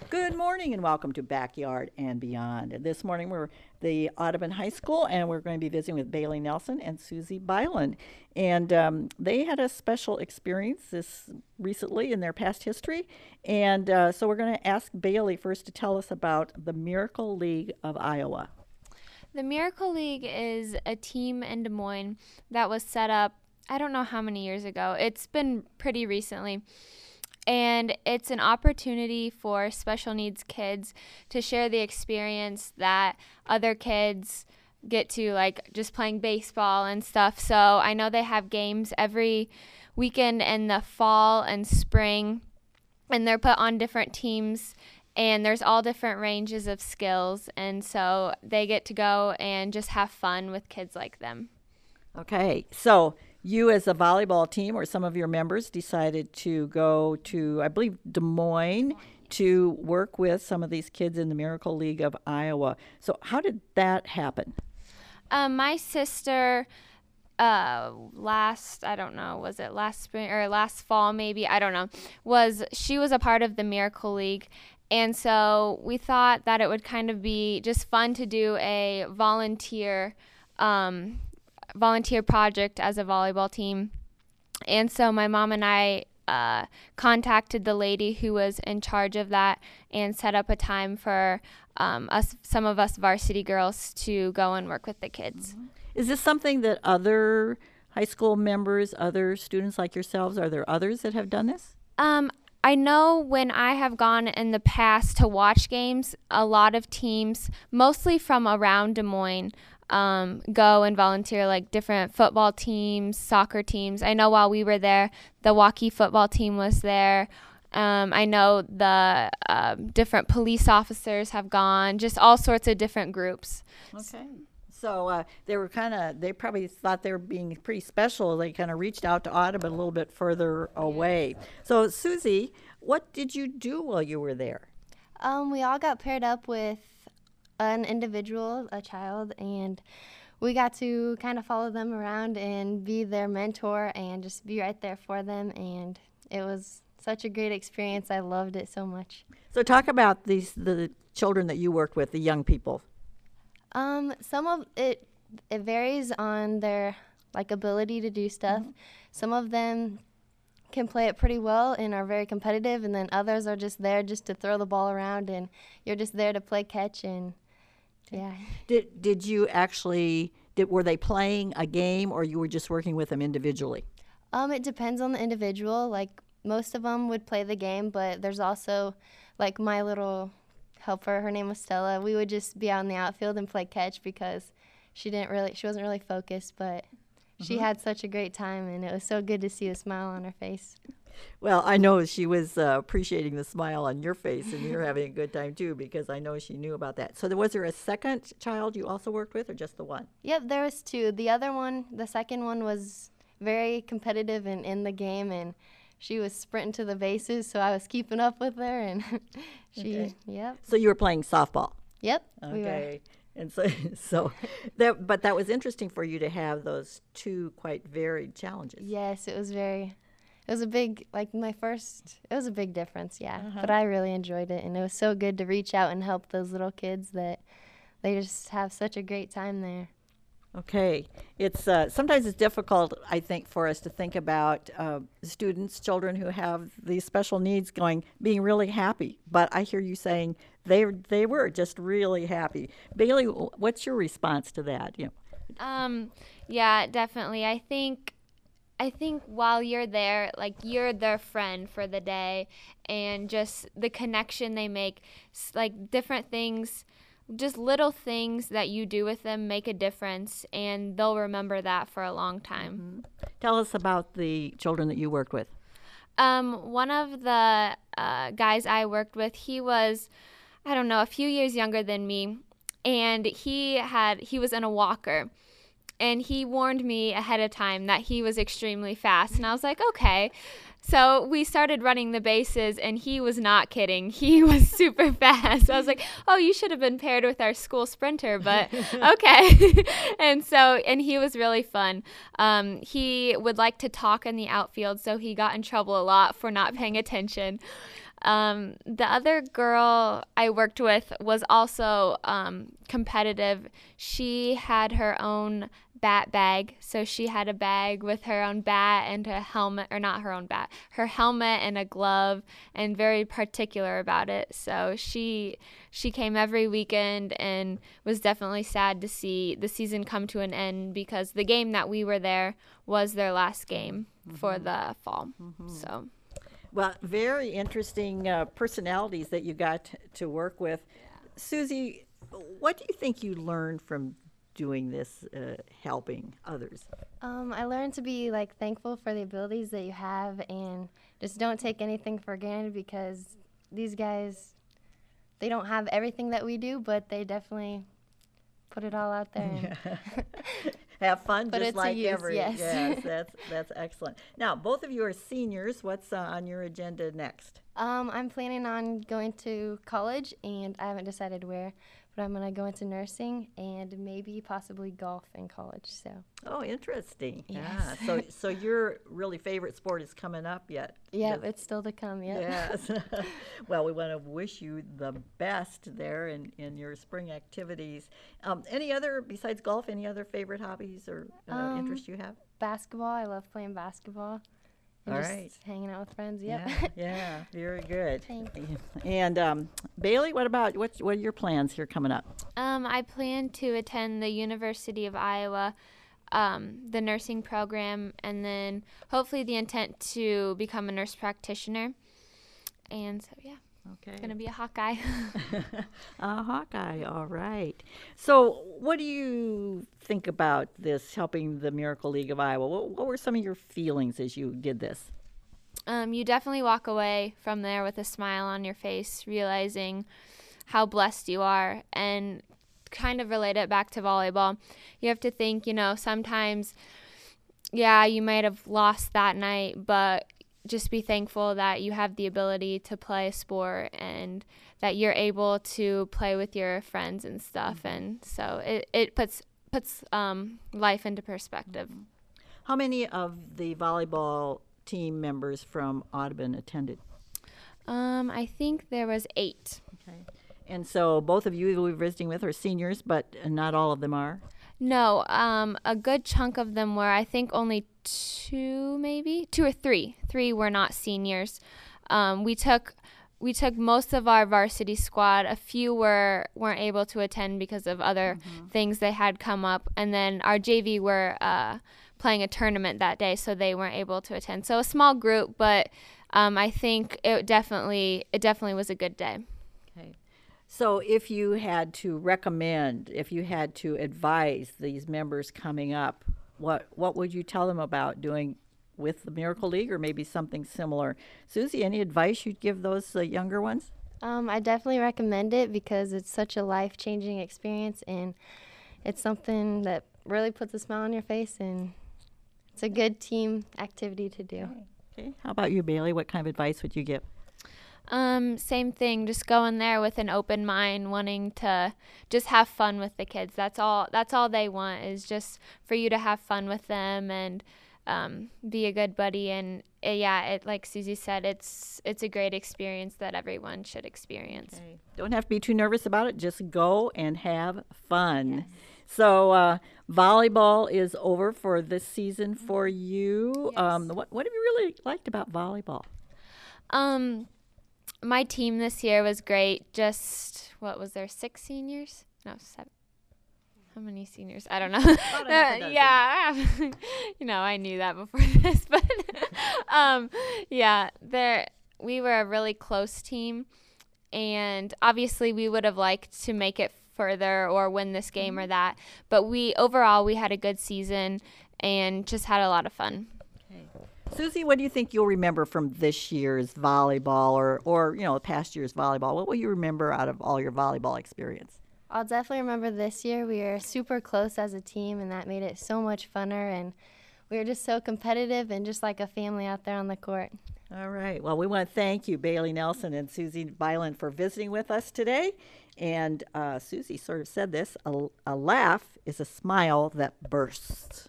Good morning and welcome to Backyard and Beyond. And this morning we're the Audubon High School and we're going to be visiting with Bailey Nelson and Susie Byland. And they had a special experience this recently in their past history. And so we're going to ask Bailey first to tell us about the Miracle League of Iowa. The Miracle League is a team in Des Moines that was set up, I don't know how many years ago. It's been pretty recently. And it's an opportunity for special needs kids to share the experience that other kids get to, like just playing baseball and stuff. So I know they have games every weekend in the fall and spring, and they're put on different teams, and there's all different ranges of skills. And so they get to go and just have fun with kids like them. Okay, so you as a volleyball team or some of your members decided to go to, I believe, Des Moines to work with some of these kids in the Miracle League of Iowa. So how did that happen? My sister, I don't know, was it last spring or last fall maybe? I don't know. She was a part of the Miracle League. And so we thought that it would kind of be just fun to do a volunteer project as a volleyball team. And so my mom and I contacted the lady who was in charge of that and set up a time for some of us varsity girls to go and work with the kids. Mm-hmm. Is this something that other high school members, other students like yourselves, are there others that have done this? I know when I have gone in the past to watch games, a lot of teams, mostly from around Des Moines, go and volunteer, like different football teams, soccer teams. I know while we were there, the Waukee football team was there. I know the different police officers have gone, just all sorts of different groups. Okay. So they probably thought they were being pretty special. They kind of reached out to Audubon a little bit further away. So Susie, what did you do while you were there? We all got paired up with an individual, a child, and we got to kind of follow them around and be their mentor and just be right there for them. And it was such a great experience. I loved it so much. So talk about the children that you worked with, the young people. Some of it varies on their ability to do stuff. Mm-hmm. Some of them can play it pretty well and are very competitive, and then others are just there just to throw the ball around, and you're just there to play catch. And yeah. Did you actually were they playing a game, or you were just working with them individually? It depends on the individual. Like most of them would play the game, but there's also like my little helper, her name was Stella. We would just be out in the outfield and play catch because she wasn't really focused, but she had such a great time, and it was so good to see a smile on her face. Well, I know she was appreciating the smile on your face, and you're having a good time too, because I know she knew about that. So was there a second child you also worked with, or just the one? Yep, there was two. The second one was very competitive and in the game, and she was sprinting to the bases, so I was keeping up with her, and yep. So you were playing softball? Yep, okay. We were. And but that was interesting for you to have those two quite varied challenges. Yes, it was a big, it was a big difference, yeah. Uh-huh. But I really enjoyed it, and it was so good to reach out and help those little kids that they just have such a great time there. Okay. It's sometimes it's difficult, I think, for us to think about children who have these special needs being really happy. But I hear you saying they were just really happy. Bailey, what's your response to that? Yeah, definitely. I think while you're there, like you're their friend for the day, and just the connection they make, like different things. Just little things that you do with them make a difference, and they'll remember that for a long time. Mm-hmm. Tell us about the children that you worked with. One of the guys I worked with, he was, I don't know, a few years younger than me, and he was in a walker. And he warned me ahead of time that he was extremely fast, and I was like, okay. So we started running the bases, and he was not kidding. He was super fast. I was like, oh, you should have been paired with our school sprinter, but okay. And he was really fun. He would like to talk in the outfield, so he got in trouble a lot for not paying attention. The other girl I worked with was also competitive. She had her own bat bag. So she had a bag with her own bat and a helmet, or not her own bat, her helmet and a glove, and very particular about it. So she came every weekend and was definitely sad to see the season come to an end because the game that we were there was their last game for the fall. So. Well, very interesting personalities that you got to work with. Susie, what do you think you learned from doing this, helping others? I learned to be like thankful for the abilities that you have and just don't take anything for granted because these guys, they don't have everything that we do, but they definitely put it all out there. And Have fun Put just it to like use, yes. Yes, that's excellent. Now, both of you are seniors. What's on your agenda next? I'm planning on going to college, and I haven't decided where, but I'm going to go into nursing and maybe possibly golf in college. So Oh, interesting. Yes. Yeah. So your really favorite sport is coming up yet? yeah, Yes. it's still to come. Yep. Yes. Well, we want to wish you the best there in your spring activities. Any other, besides golf, any other favorite hobbies or interests you have? Basketball. I love playing basketball. And All just right. hanging out with friends. Yep. Yeah, very good. Thank And Bailey, what are your plans here coming up? I plan to attend the University of Iowa, the nursing program, and then hopefully the intent to become a nurse practitioner. And so, yeah, Okay. gonna be a Hawkeye. A Hawkeye, all right. So what do you think about this, helping the Miracle League of Iowa? What were some of your feelings as you did this? You definitely walk away from there with a smile on your face, realizing how blessed you are, and kind of relate it back to volleyball. You have to think, sometimes, yeah, you might have lost that night, but just be thankful that you have the ability to play a sport and that you're able to play with your friends and stuff. And so it puts life into perspective. How many of the volleyball team members from Audubon attended? I think there was 8. Okay. And so both of you we were visiting with are seniors, but not all of them are? No, a good chunk of them were. I think only 2 or 3. 3 were not seniors. We took most of our varsity squad. A few weren't able to attend because of other things they had come up, and then our JV were playing a tournament that day, so they weren't able to attend. So a small group, but I think it definitely was a good day. Okay. So if you had to recommend, if you had to advise these members coming up, what would you tell them about doing with the Miracle League or maybe something similar? Susie, any advice you'd give those younger ones? I definitely recommend it because it's such a life-changing experience, and it's something that really puts a smile on your face, and it's a good team activity to do. Okay. How about you, Bailey? What kind of advice would you give? Same thing, just go in there with an open mind, wanting to just have fun with the kids. That's all they want, is just for you to have fun with them and be a good buddy. And like Susie said, it's a great experience that everyone should experience. Okay. Don't have to be too nervous about it. Just go and have fun. Yes. So volleyball is over for this season for you. Yes. What have you really liked about volleyball? My team this year was great. Just, what was there, 6 seniors? No, 7. How many seniors? I don't know. About a half a dozen. Yeah, I knew that before this, but we were a really close team, and obviously we would have liked to make it further or win this game or that, but overall we had a good season and just had a lot of fun. Susie, what do you think you'll remember from this year's volleyball or past year's volleyball? What will you remember out of all your volleyball experience? I'll definitely remember this year. We were super close as a team, and that made it so much funner, and we were just so competitive and just like a family out there on the court. All right. Well, we want to thank you, Bailey Nelson and Susie Byland, for visiting with us today. And Susie sort of said this, a laugh is a smile that bursts.